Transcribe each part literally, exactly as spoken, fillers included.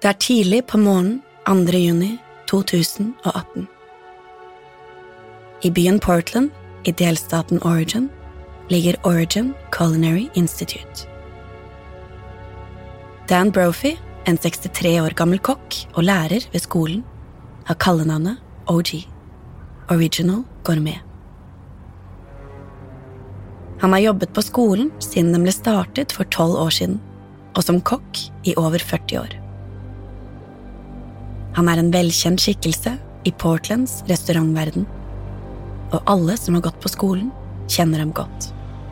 Det er tidlig på morgenen andre juni to tusen og atten. I byen Portland, i delstaten Oregon, ligger Oregon Culinary Institute. Dan Brophy, en sekstitre år gammel kokk og lærer ved skolen, har kallenavnet O G, Original Gourmet. Han har jobbet på skolen siden den ble startet for tolv år siden, og som kokk i over førti år. Han er en velkjent skikkelse i Portlands restaurantverden, og alle som har gått på skolen kjenner ham godt.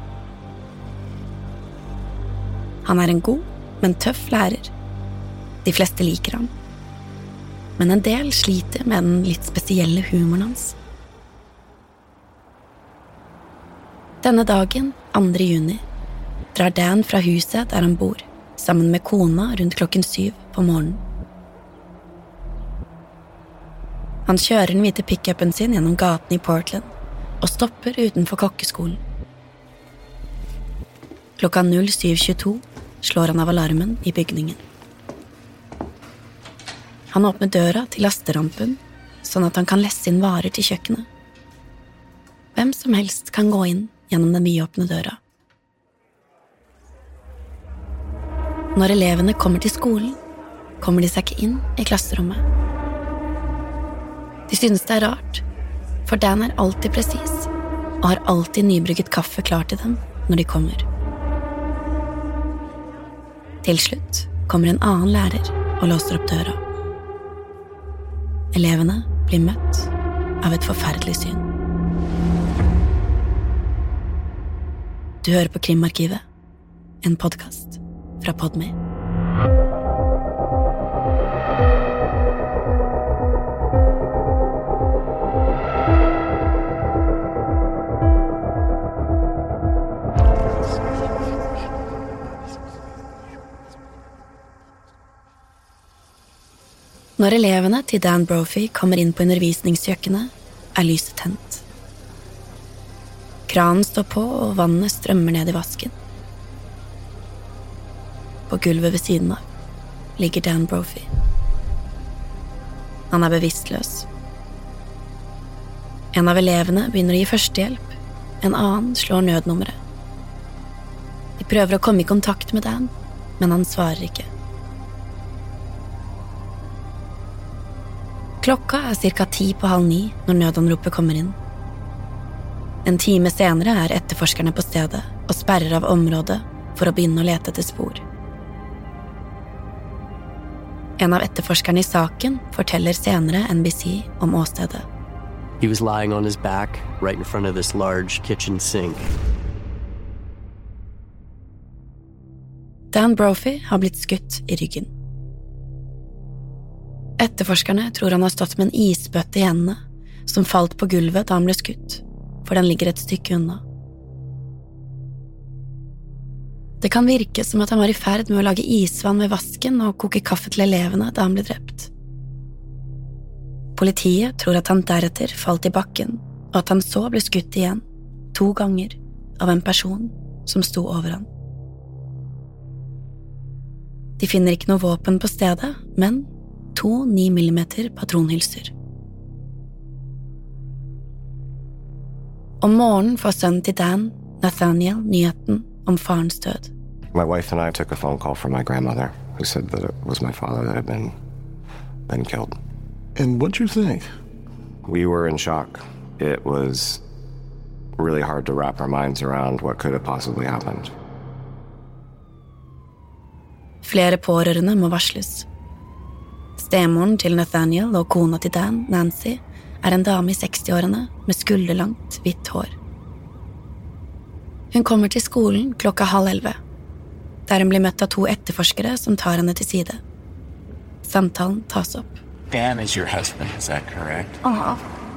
Han er en god, men tøff lærer. De fleste liker ham. Men en del sliter med den litt spesielle humoren hans. Denne dagen, andre juni, drar Dan fra huset der han bor, sammen med kona rundt klokken syv på morgenen. Han kjører den hvite pick-upen sin gjennom gaten i Portland og stopper utenfor kokkeskolen. Klokka syv tjueto slår han av alarmen i bygningen. Han åpner døra til lasterampen, sånn at han kan lesse inn varer til kjøkkenet. Hvem som helst kan gå inn gjennom den vidåpne døra. Når elevene kommer til skolen, kommer de seg ikke inn i klasserommet. De synes det er rart, for Dan er alltid presis, og har alltid nybrygget kaffe klar til dem når de kommer. Til slutt kommer en annen lærer og låser opp døra. Elevene blir møtt av et forferdelig syn. Du hører på Krimarkivet, en podcast fra Podme. Når elevene til Dan Brophy kommer inn på undervisningskjøkkenet, er lyset tent. Kranen står på, og vannet strømmer ned i vasken. På gulvet ved siden av ligger Dan Brophy. Han er bevisstløs. En av elevene begynner å gi førstehjelp, en annen slår nødnummeret. De prøver å komme i kontakt med Dan, men han svarer ikke. Klokka er cirka ti på halv ni når nødanropet kommer inn. En time senere er etterforskerne på stedet og sperrer av området for å begynne å lete etter spor. En av etterforskerne i saken forteller senere N B C om åstedet. He was lying on his back right in front of this large kitchen sink. Dan Brophy har blitt skutt i ryggen. Etterforskerne tror han har stått med en isbøtte i hendene, som falt på gulvet da han ble skutt, for den ligger et stykke unna. Det kan virke som at han var i ferd med å lage isvann ved vasken og koke kaffe til elevene da han ble drept. Politiet tror at han deretter falt i bakken, og at han så ble skutt igjen, to ganger, av en person som sto over han. De finner ikke noe våpen på stedet, men to ni millimeter patronhylser. Om morgenen får sønnen til Dan, Nathaniel, nyheten om farens død. My wife and I took a phone call from my grandmother, who said that it was my father that had been, been killed. And what'd you think? We were in shock. It was really hard to wrap our minds around what could have possibly happened. Flere pårørende må varsles. Stemoren til Nathaniel og kona til Dan, Nancy, er en dame i sekstiårene med skulderlangt, hvitt hår. Hun kommer til skolen klokka halv elleve, der hun blir møtt av to etterforskere som tar henne til side. Samtalen tas opp. Dan is your husband, is that correct? Uh-huh.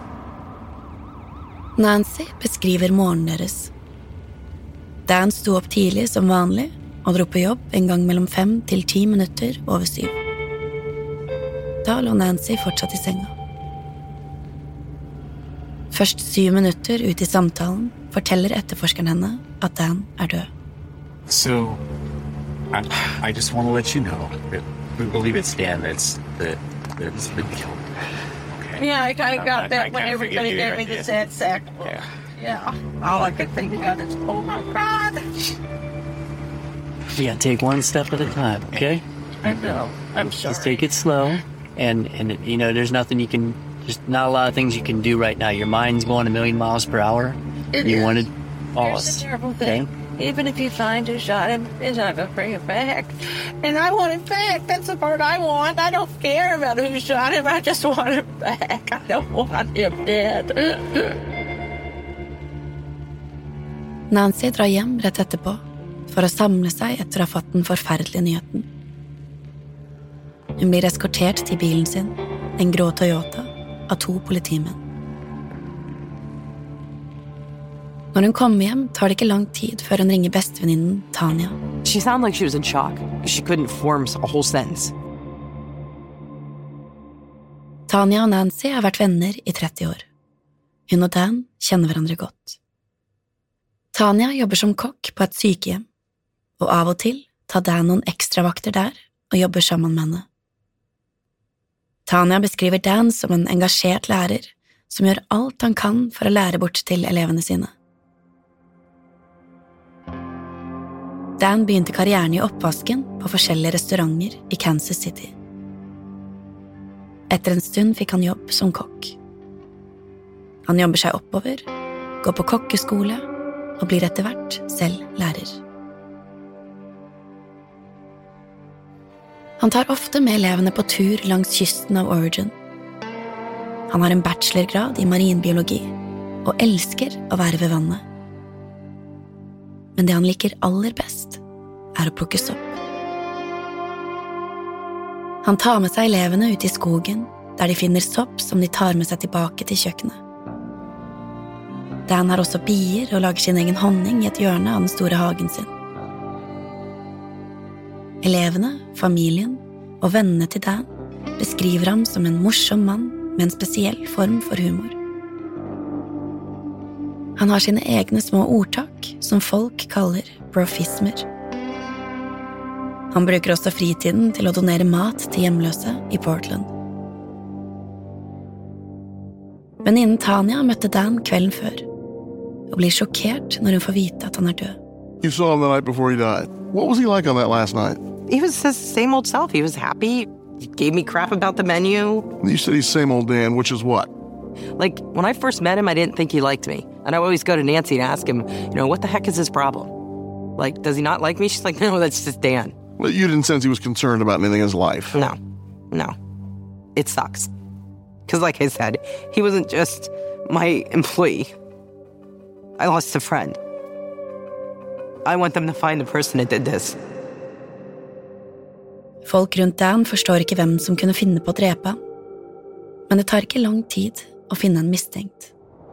Nancy beskriver morgenen deres. Dan sto opp tidlig som vanlig og dro på jobb en gang mellom fem til ti minutter over syv. Da lå Nancy fortsatt i senga. Først syv minutter ut i samtalen forteller etterforskeren henne at Dan er død. So, I, I just want to let you know that We believe it's Dan that's the that's been killed. Okay. Yeah, I kind of got I- that I when kinda everybody figured gave you me did. the sad sack. Yeah. Yeah. All I could think of is, oh my God. You gotta take one step at a time, okay? I know. I'm sorry. Just take it slow. And, and you know, there's nothing you can, there's not a lot of things you can do right now. Your mind's going a million miles per hour. It you is. wanted all Here's us. the terrible thing. Even if you find who shot him, he's not going to bring it back. And I want it back. That's the part I want. I don't care about who shot him. I just want him back. I don't want him dead. Nancy drar hjem rett etterpå for å samle seg etter å ha fått den forferdelige nyheten. Hun blir eskortert til bilen sin, en grå Toyota, av to politimenn. Når hun kommer hjem, tar det ikke lang tid før hun ringer bestevenninnen Tanya. She sounded like she was in shock. She couldn't form a whole sentence. Tanya og Nancy har vært venner i tretti år. Hun og Dan kjenner hverandre godt. Tanya jobber som kokk på et sykehjem, og av og til tar Dan noen ekstra vakter der og jobber sammen med henne. Tanya beskriver Dan som en engasjert lærer som gjør alt han kan for å lære bort til elevene sine. Dan begynte karrieren i oppvasken på forskjellige restauranter i Kansas City. Etter en stund fikk han jobb som kokk. Han jobber seg oppover, går på kokkeskole og blir etter hvert selv lærer. Han tar ofte med elevene på tur langs kysten av Oregon. Han har en bachelorgrad i marinbiologi og elsker å være ved vannet. Men det han liker aller best, er å plukke sopp. Han tar med seg elevene ut i skogen, der de finner sopp som de tar med seg tilbake til kjøkkenet. Dan har også bier og lager sin egen honning i et hjørne av den store hagen sin. Elevene, familien og vennene til Dan beskriver ham som en morsom mann med en spesiell form for humor. Han har sine egne små ordtak som folk kaller brofismer. Han bruker også fritiden til å donere mat til hjemløse i Portland. Venninnen Tanya møtte Dan kvelden før, og blir sjokkert når hun får vite at han er død. You saw him the night before he died. What was he like on that last night? He was his same old self. He was happy. He gave me crap about the menu. You said he's same old Dan, which is what? Like, when I first met him, I didn't think he liked me. And I would always go to Nancy and ask him, you know, what the heck is his problem? Like, does he not like me? She's like, no, that's just Dan. Well, you didn't sense he was concerned about anything in his life. No, no. It sucks. Because like I said, he wasn't just my employee. I lost a friend. I want them to find the person that did this. Folk rundt Dan forstår ikke hvem som kunne finne på å drepe ham. Men det tar ikke lang tid å finne en mistenkt.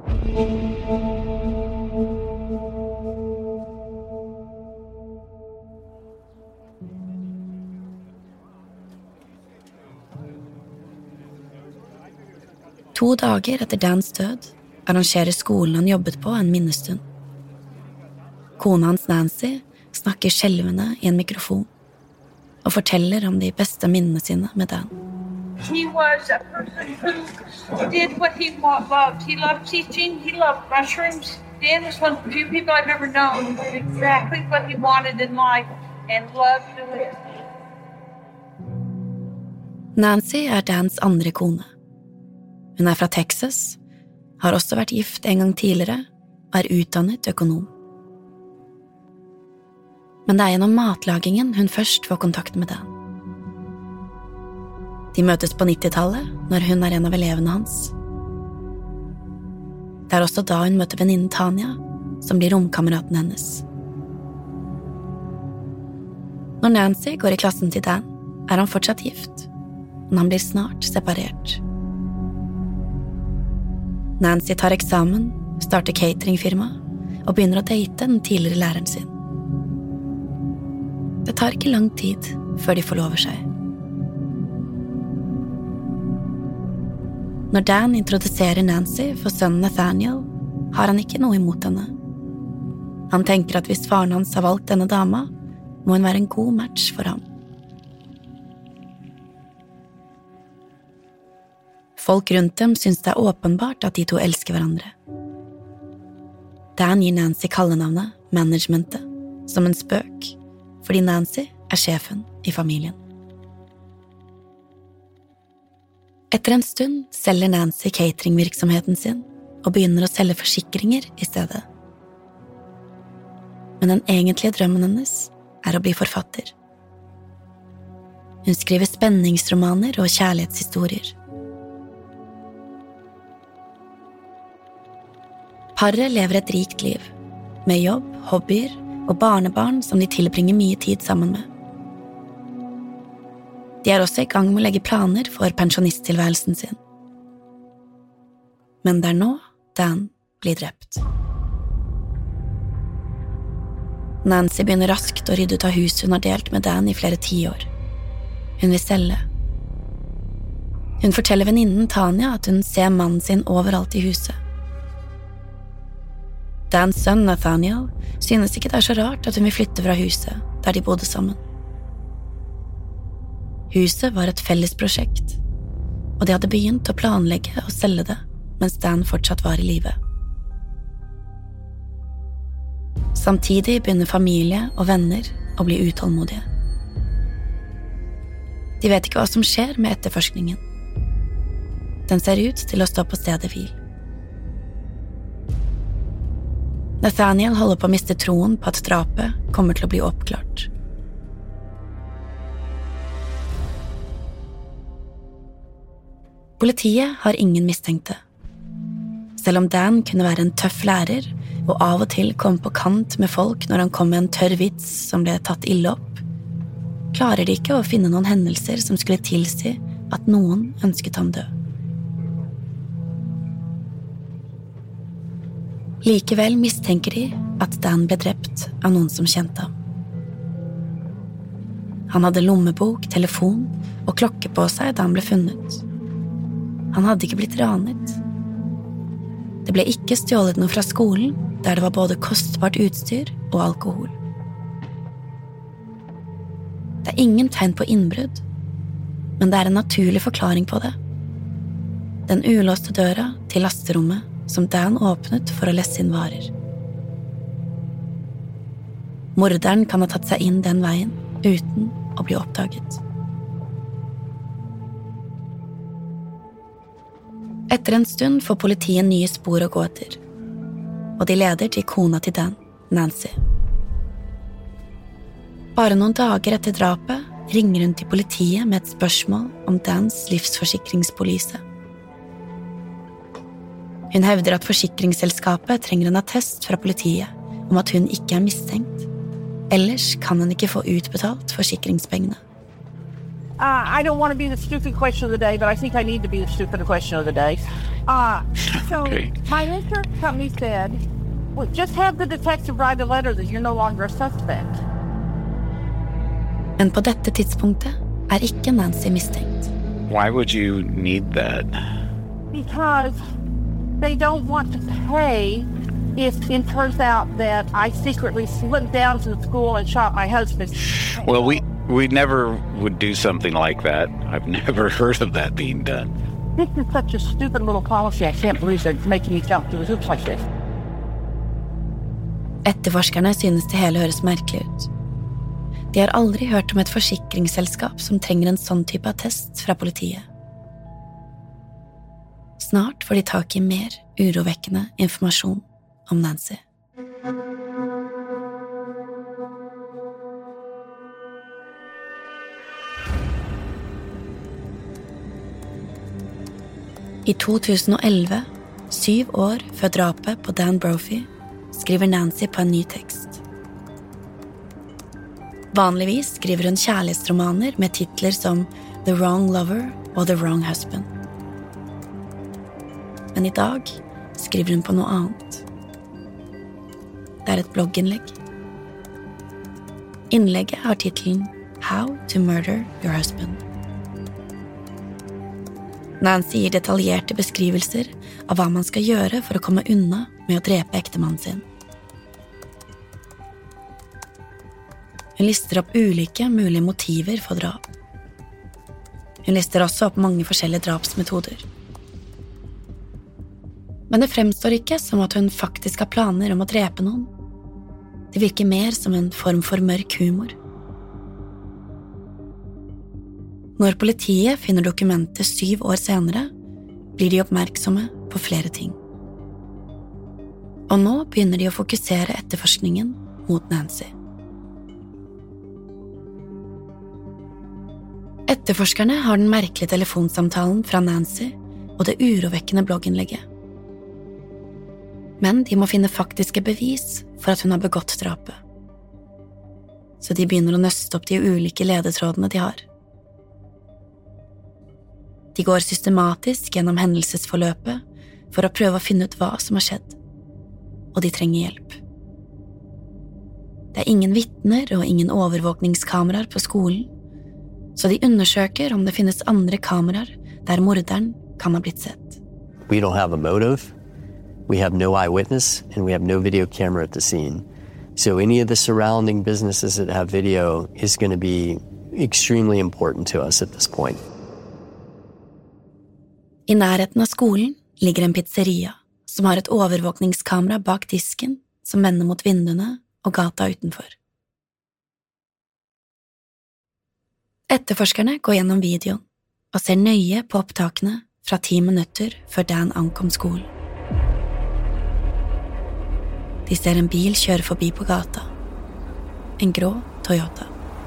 To dager etter Dans død arrangerer skolen han jobbet på en minnestund. Kona hans Nancy snakker skjelvende i en mikrofon og forteller om de beste minnene sine med Dan. He was a person who did what he loved. He loved teaching. He loved mushrooms. Dan was one of the few people I've ever known who did exactly what he wanted in life and loved doing it. Nancy er Dans andre kone. Hun er fra Texas, har også vært gift en gang tidligere og er utdannet økonom. Men det er gjennom matlagingen hun først får kontakt med Dan. De møtes på nittitallet når hun er en av elevene hans. Det er også da hun møter venninnen Tanya, som blir romkameraten hennes. Når Nancy går i klassen til Dan, er han fortsatt gift, men han blir snart separert. Nancy tar eksamen, starter cateringfirma og begynner å date den tidligere læreren sin. Det tar ikke lang tid før de forlover seg. Når Dan introduserer Nancy for sønnen Nathaniel, har han ikke noe imot henne. Han tenker at hvis faren hans har valgt denne dama, må hun være en god match for ham. Folk rundt dem synes det er åpenbart at de to elsker hverandre. Dan gir Nancy kallenavnet Managementet, som en spøk, fordi Nancy er sjefen i familien. Etter en stund selger Nancy cateringvirksomheten sin og begynner å selge forsikringer i stedet. Men den egentlige drømmen hennes er å bli forfatter. Hun skriver spenningsromaner og kjærlighetshistorier. Paret lever et rikt liv, med jobb, hobbyer og barnebarn som de tilbringer mye tid sammen med. De er også i gang med å legge planer for pensjonisttilværelsen sin. Men det er nå Dan blir drept. Nancy begynner raskt å rydde ut av huset hun har delt med Dan i flere tiår. Hun vil selge. Hun forteller venninnen Tanya at hun ser mannen sin overalt i huset. Dans sønn Nathaniel synes ikke det er så rart at hun vil flytte fra huset der de bodde sammen. Huset var et felles prosjekt, og de hadde begynt å planlegge og selge det mens Dan fortsatt var i live. Samtidig begynner familie og venner å bli utålmodige. De vet ikke hva som skjer med etterforskningen. Den ser ut til å stå på stedet hvil. Nathaniel holder på å miste troen på at drapet kommer til å bli oppklart. Politiet har ingen mistenkte. Selv om Dan kunne være en tøff lærer og av og til kom på kant med folk når han kom med en tørr vits som ble tatt ille opp, klarer de ikke å finne noen hendelser som skulle tilsi at noen ønsket ham død. Likevel mistenker de at Dan ble drept av noen som kjente ham. Han hadde lommebok, telefon og klokke på seg da han ble funnet. Han hadde ikke blitt ranet. Det ble ikke stjålet noe fra skolen, der det var både kostbart utstyr og alkohol. Det er ingen tegn på innbrudd, men det er en naturlig forklaring på det. Den ulåste døra til lasterommet som Dan åpnet for å lesse inn varer. Morderen kan ha tatt seg inn den veien uten å bli oppdaget. Etter en stund får politiet nye spor å gå etter, og de leder til kona til Dan, Nancy. Bare noen dager etter drapet ringer hun til politiet med et spørsmål om Dans livsforsikringspolise. Hun hevder at forsikringsselskapet trenger en attest fra politiet om at hun ikke er mistenkt. Ellers kan hun ikke få utbetalt forsikringspengene. Uh, I don't want to be the stupid question of the day, but I think I need to be the stupid question of the day. Uh, so okay. My insurance company said, well, just have the detective write a letter that you're no longer a suspect. Men på dette tidspunktet er ikke Nancy mistenkt. Why would you need that? Because they don't want to pay if it turns out that I secretly slipped down to the school and shot my husband. Well, we we never would do something like that. I've never heard of that being done. This is such a stupid little policy. I can't believe they're making me jump through hoops like this. Etterforskerne synes det hele høres merkelig ut. De har aldri hørt om et forsikringsselskap som trenger en sånn type attest fra politiet. Snart får de tak i mer urovekkende informasjon om Nancy. I to tusen og elleve, syv år før drapet på Dan Brophy, skriver Nancy på en ny tekst. Vanligvis skriver hun kjærlighetsromaner med titler som The Wrong Lover og The Wrong Husband. Men i dag skriver hun på noe annet. Det er et blogginnlegg. Innlegget har titelen How to Murder Your Husband. Nancy gir detaljerte beskrivelser av hva man skal gjøre for å komme unna med å drepe ektemannen sin. Hun lister opp ulike mulige motiver for drap. Hun lister også opp mange forskjellige drapsmetoder. Men det fremstår ikke som at hun faktisk har planer om å drepe noen. Det virker mer som en form for mørk humor. Når politiet finner dokumentet syv år senere, blir de oppmerksomme på flere ting. Og nå begynner de å fokusere etterforskningen mot Nancy. Etterforskerne har den merkelige telefonsamtalen fra Nancy og det urovekkende blogginnlegget. Men de må finne faktiske bevis for at hun har begått drapet. Så de begynner å nøste opp de ulike ledetrådene de har. De går systematisk gjennom hendelsesforløpet for å prøve å finne ut hva som har skjedd, og de trenger hjelp. Det er ingen vitner og ingen overvåkningskameraer på skolen, så de undersøker om det finnes andre kameraer der morderen kan ha blitt sett. We don't have a motive. We have no eyewitness, and we have no video camera at the scene. So any of the surrounding businesses that have video is going to be extremely important to us at this point. I nærheten av skolen ligger en pizzeria som har et overvåkningskamera bak disken som vender mot vinduene og gata utenfor. Etterforskerne går gjennom videoen og ser nøye på opptakene fra ti minutter før Dan ankom skolen. De ser en bil kjøre forbi på gata. En grå Toyota.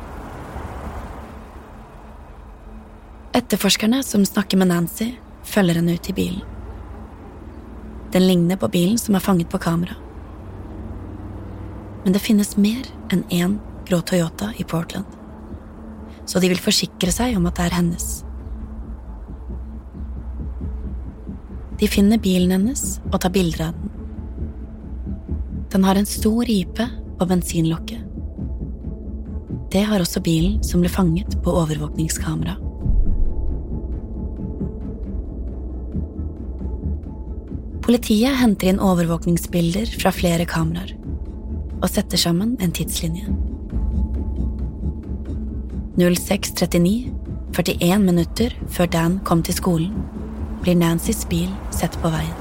Etterforskerne som snakker med Nancy, følger henne ut i bilen. Den ligner på bilen som er fanget på kamera. Men det finnes mer enn en grå Toyota i Portland, så de vil forsikre seg om at det er hennes. De finner bilen hennes og tar bilder av den. Den har en stor ripe på bensinlokket. Det har også bilen som ble fanget på overvåkningskamera. Politiet henter inn overvåkningsbilder fra flere kameraer og setter sammen en tidslinje. null seks trettini, førtien minutter før Dan kom til skolen, blir Nancys bil sett på veien.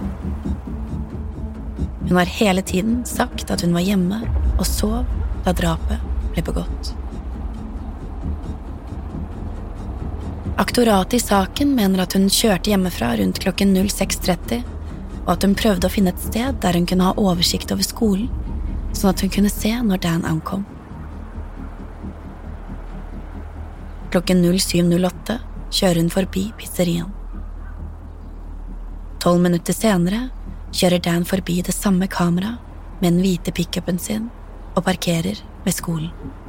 Hun har hele tiden sagt at hun var hjemme og sov da drapet ble begått. Aktoratet i saken mener at hun kjørte hjemmefra rundt klokken null seks tretti, og at hun prøvde å finne et sted der hun kunne ha oversikt over skolen, sånn at hun kunne se når Dan ankom. Klokken null syv null åtte kjører hun forbi pizzeriaen. Tolv minutter senere kjører Dan forbi det samme kamera med den hvite pick-upen sin og parkerer ved skolen.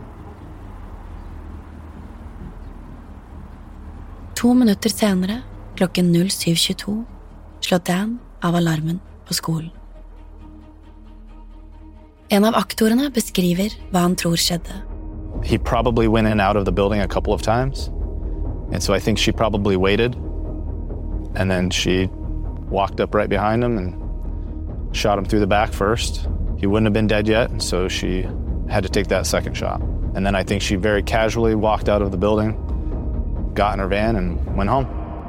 To minutter senere, klokken null syv tjueto, slår Dan av alarmen på skolen. En av aktorene beskriver hva han tror skjedde. He probably went in and out of the building a couple of times, and so I think she probably waited, and then she walked up right behind him and shot him through the back first. He wouldn't have been dead yet, and so she had to take that second shot. And then I think she very casually walked out of the building, got in her van, and went home.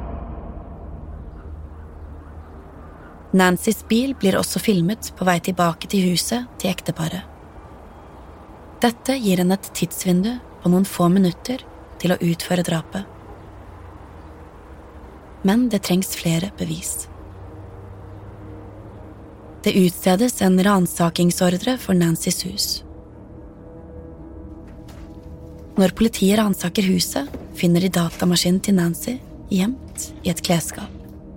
Nancys bil blir også filmet på vei tilbake til huset til ekteparet. Dette gir henne et tidsvindu på noen få minutter til å utføre drapet. Men det trengs flere bevis. Det utstedes en ransakingsordre for Nancys hus. Når politiet ransaker huset, finner de datamaskinen til Nancy gjemt i et klesskap.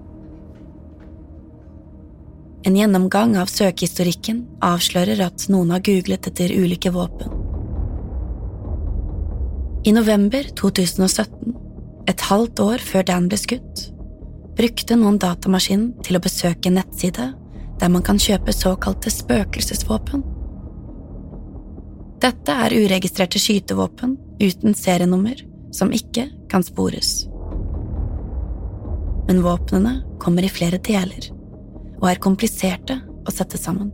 En gjennomgang av søkehistorikken avslører at noen har googlet etter ulike våpen. I november to tusen og sytten, et halvt år før Dan ble skutt, brukte noen datamaskinen til å besøke en nettside der man kan kjøpe såkalte spøkelsesvåpen. Dette er uregistrerte skytevåpen uten serienummer som ikke kan spores. Men våpnene kommer i flere deler og er kompliserte å sette sammen.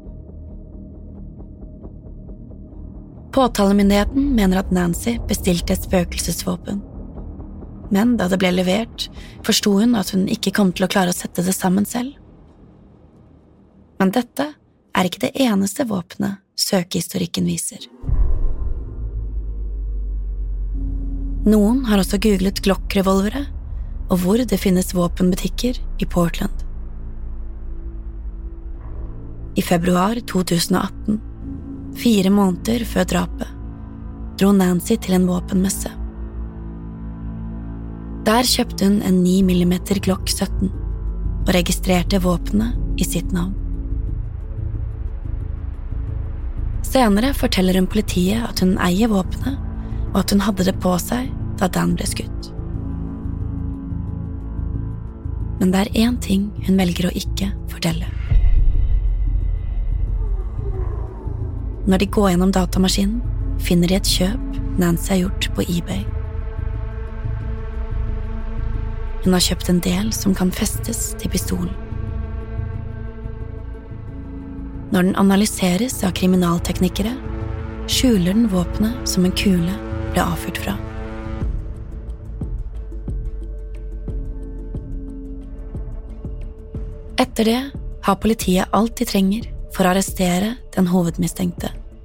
Påtalemyndigheten mener at Nancy bestilte et spøkelsesvåpen, men da det ble levert, forsto hun at hun ikke kom til å klare å sette det sammen selv, Men dette er ikke det eneste våpenet søkehistorikken viser. Noen har også googlet Glock-revolvere og hvor det finnes våpenbutikker i Portland. I februar to tusen og atten, fire måneder før drapet, dro Nancy til en våpenmesse. Der kjøpte hun en ni millimeter Glock sytten og registrerte våpenet i sitt navn. Senere forteller hun politiet at hun eier våpenet, og at hun hadde det på seg da Dan ble skutt. Men det er én ting hun velger å ikke fortelle. Når de går gjennom datamaskinen, finner de et kjøp Nancy har gjort på eBay. Hun har kjøpt en del som kan festes til pistolen. Når den analyseres av kriminalteknikere, skjuler den våpenet som en kule ble avfyrt fra. Etter det har politiet alt de trenger for å arrestere den hovedmistenkte.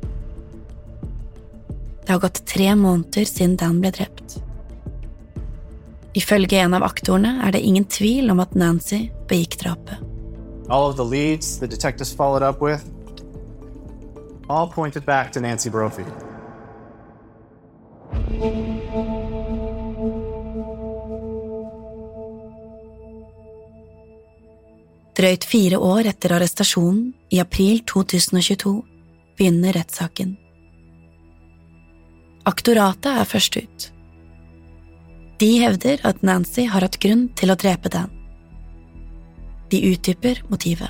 Det har gått tre måneder siden Dan ble drept. Ifølge en av aktorene er det ingen tvil om at Nancy begikk drapet. All of the leads the detectives followed up with all pointed back to Nancy Brophy. Drøyt fire år etter arrestasjonen, i april to tusen og tjueto, begynner rettssaken. Aktoratet er først ut. De hevder at Nancy har hatt grunn til å drepe Dan. De utdyper motivet.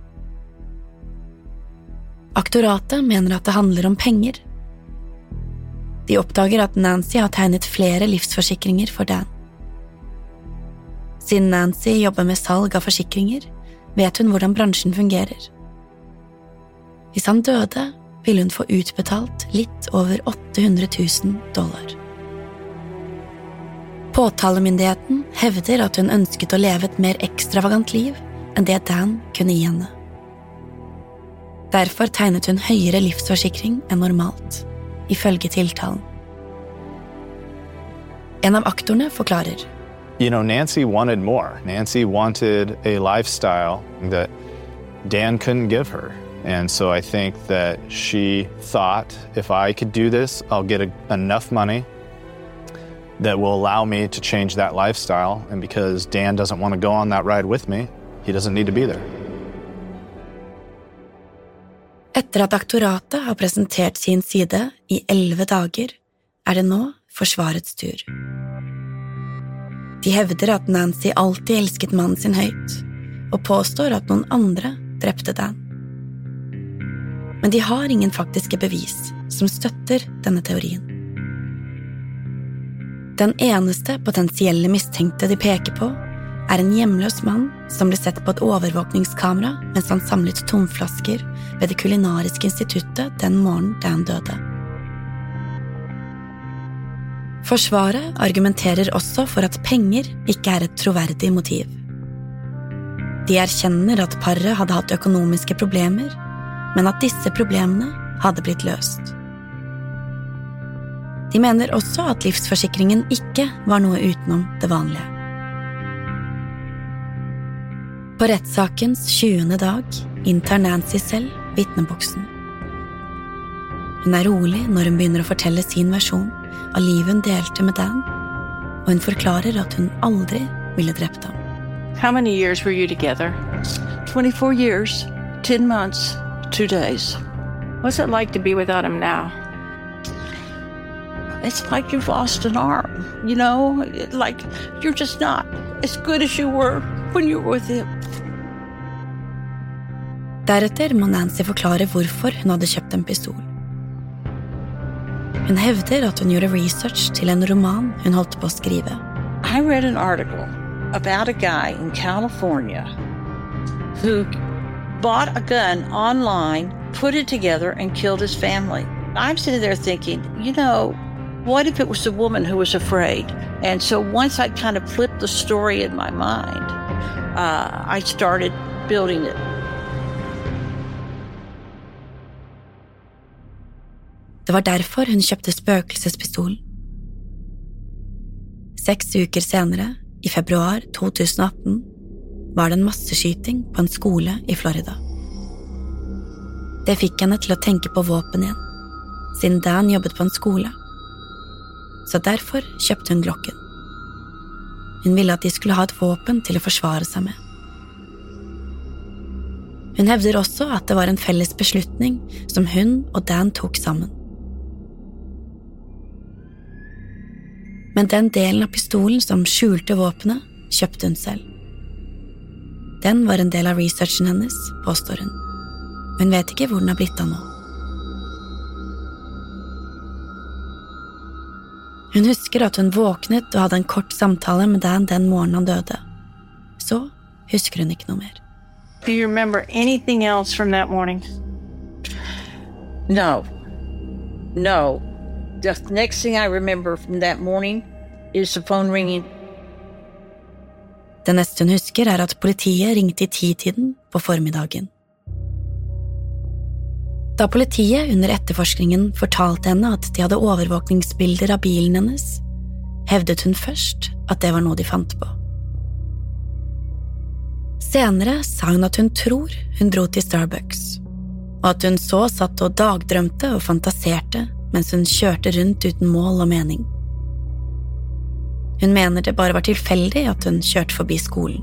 Aktoratet mener at det handler om penger. De oppdager at Nancy har tegnet flere livsforsikringer for Dan. Siden Nancy jobber med salg av forsikringer, vet hun hvordan bransjen fungerer. Hvis han døde, ville hun få utbetalt litt over åtte hundre tusen dollar. Påtalemyndigheten hevder at hun ønsket å leve et mer ekstravagant liv enn det Dan kunne gi henne. Derfor tegnet hun høyere livsforsikring enn normalt, ifølge tiltalen. En av aktorene forklarer. You know, Nancy wanted more. Nancy wanted a lifestyle that Dan couldn't give her. And so I think that she thought, if I could do this, I'll get a, enough money that will allow me to change that lifestyle. And because Dan doesn't want to go on that ride with me, he doesn't need to be there. Etter at aktoratet har presentert sin side i elleve dager, er det nå forsvarets tur. De hevder at Nancy alltid elsket mannen sin høyt, og påstår at noen andre drepte Dan. Men de har ingen faktiske bevis som støtter denne teorien. Den eneste potensielle mistenkte de peker på, er en hjemløs mann som ble sett på et overvåkningskamera mens han samlet tomflasker ved det kulinariske instituttet den morgenen Dan døde. Forsvaret argumenterer også for at penger ikke er et troverdig motiv. De erkjenner at paret hadde hatt økonomiske problemer, men at disse problemene hadde blitt løst. De mener også at livsforsikringen ikke var noe utenom det vanlige. På rettssakens tjuende dag inntar Nancy selv vitneboksen. Hun er rolig når hun begynner å fortelle sin versjon av livet hun delte med Dan, og hun forklarer at hun aldri ville drept ham. How many years were you together? twenty-four years, ten months, two days. What's it like to be without him now? It's like you've lost an arm, you know, like you're just not as good as you were when you were with him. Deretter må Nancy forklare hvorfor hun hadde kjøpt en pistol. Hun hevder at hun gjorde research til en roman hun holdt på å skrive. I read an article about a guy in California who bought a gun online, put it together, and killed his family. I'm sitting there thinking, you know, what if it was a woman who was afraid? And so once I kind of flipped the story in my mind, uh, I started building it. Det var derfor hun kjøpte spøkelsespistolen. Seks uker senere, i februar to tusen atten, var det en masseskyting på en skole i Florida. Det fikk henne til å tenke på våpen igjen, siden Dan jobbet på en skole. Så derfor kjøpte hun Glocken. Hun ville at de skulle ha et våpen til å forsvare seg med. Hun hevder også at det var en felles beslutning som hun og Dan tok sammen. Men den delen av pistolen som skjulte våpenet, kjøpte hun selv. Den var en del av researchen hennes, påstår hun. Hun vet ikke hvor den har blitt av nå. Hun husker at hun våknet og hadde en kort samtale med Dan den morgenen han døde. Så husker hun ikke noe mer. Do you remember anything else from that morning? No. No. The next thing I remember from that morning is the phone ringing. Det neste hun husker er at politiet ringte i ti-tiden på formiddagen. Da politiet under etterforskningen fortalte henne at de hadde overvåkningsbilder av bilen hennes, hevdet hun først at det var noe de fant på. Senere sa hun at hun tror hun dro til Starbucks, og at hun så satt og dagdrømte og fantaserte mens hun kjørte rundt uten mål og mening. Hun mener det bare var tilfeldig at hun kjørte forbi skolen.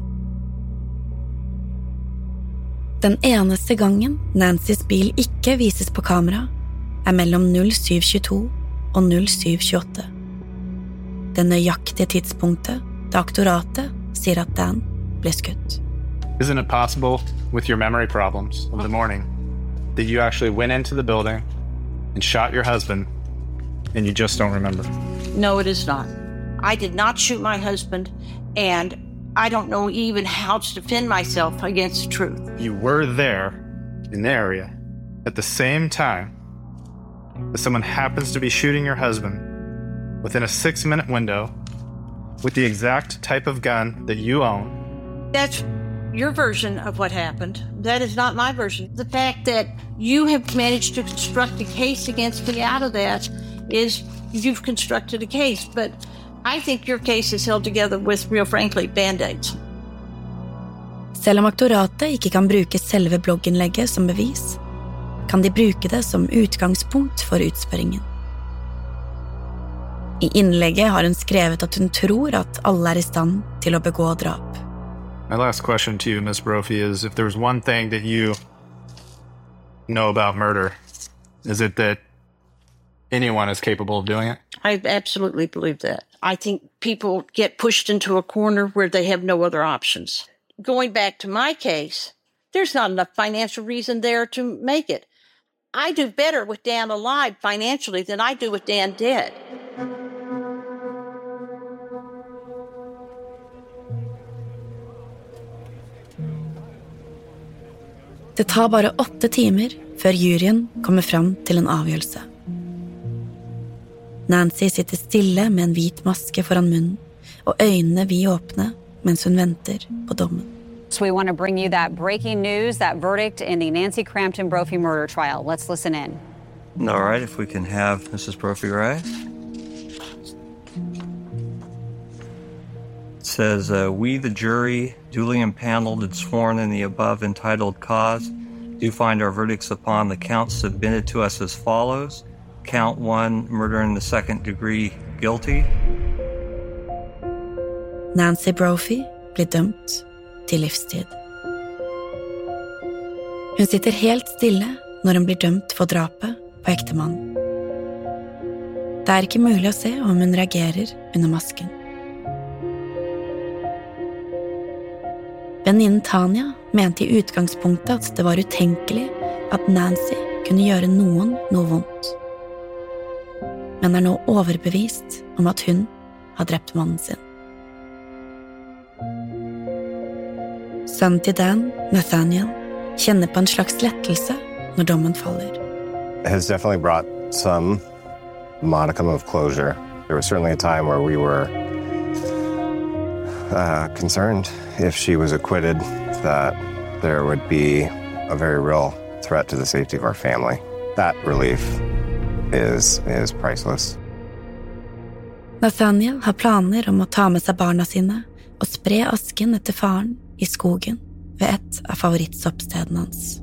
Den eneste gangen Nancys bil ikke vises på kamera er mellom null syv tjueto og null syv tjueåtte. Det nøyaktige tidspunktet da aktoratet sier at Dan ble skutt. Isn't it possible, with your memory problems of the morning, that you actually went into the building and shot your husband, and you just don't remember? No, it is not. I did not shoot my husband, and I don't know even how to defend myself against the truth. You were there in the area at the same time that someone happens to be shooting your husband within a six-minute window with the exact type of gun that you own. That's your version of what happened. That is not my version. The fact that you have managed to construct a case against me out of that is you've constructed a case, but I think your case is held together with, real frankly, band-aids. Selv om aktoratet ikke kan bruke selve blogginnlegget som bevis, kan de bruke det som utgangspunkt for utspørringen. I innlegget har hun skrevet at hun tror at alle er i stand til å begå drap. My last question to you, Miss Brophy, is if there's one thing that you know about murder, is it that anyone is capable of doing it? I absolutely believe that. I think people get pushed into a corner where they have no other options. Going back to my case, there's not enough financial reason there to make it. I do better with Dan alive financially than I do with Dan dead. Det tar bare åtte timer før juryen kommer fram til en avgjørelse. Nancy sitter stille med en hvit maske foran munnen, og øynene vidåpne mens hun venter på dommen. So we want to bring you that breaking news, that verdict in the Nancy Crampton Brophy murder trial. Let's listen in. All right, if we can have Missus Brophy rise. It says, uh, we, the jury, duly impaneled and sworn in the above entitled cause, do find our verdicts upon the counts submitted to us as follows. Count one, murder in the second degree, guilty. Nancy Brophy blir dømt til livstid. Hun sitter helt stille når hun blir dømt for drapet på ektemannen. Det er ikke mulig å se om hun reagerer under masken. Venninnen Tanya mente i utgangspunktet at det var utenkelig at Nancy kunne gjøre noen noe vondt, men er nå overbevist om at hun har drept mannen sin. Sønnen til Dan, Nathaniel, kjenner på en slags lettelse når dommen faller. It has definitely brought some modicum of closure. There was certainly a time where we were uh, concerned if she was acquitted that there would be a very real threat to the safety of our family. That relief is is priceless. Nathaniel har planer om å ta med seg barna sine og spre asken etter faren i skogen ved et av favorittsoppstedene hans.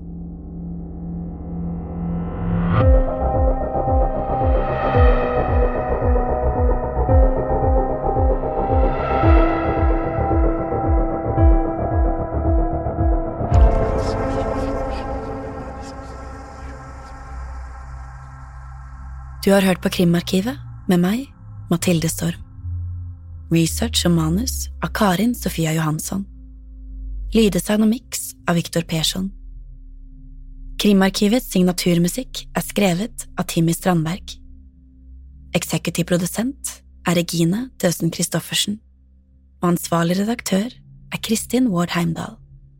Du har hørt på Krimarkivet med meg, Mathilde Storm. Research og manus av Karin Sofia Johansson. Lyddesign og mix av Viktor Persson. Krimarkivets signaturmusikk er skrevet av Timmy Strandberg. Eksekutiv produsent er Regine Døsen Kristoffersen, og ansvarlig redaktør er Kristin Ward Heimdal.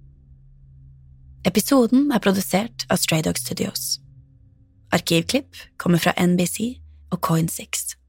Episoden er produsert av Stray Dog Studios. Arkivklipp kommer fra N B C og Coin six.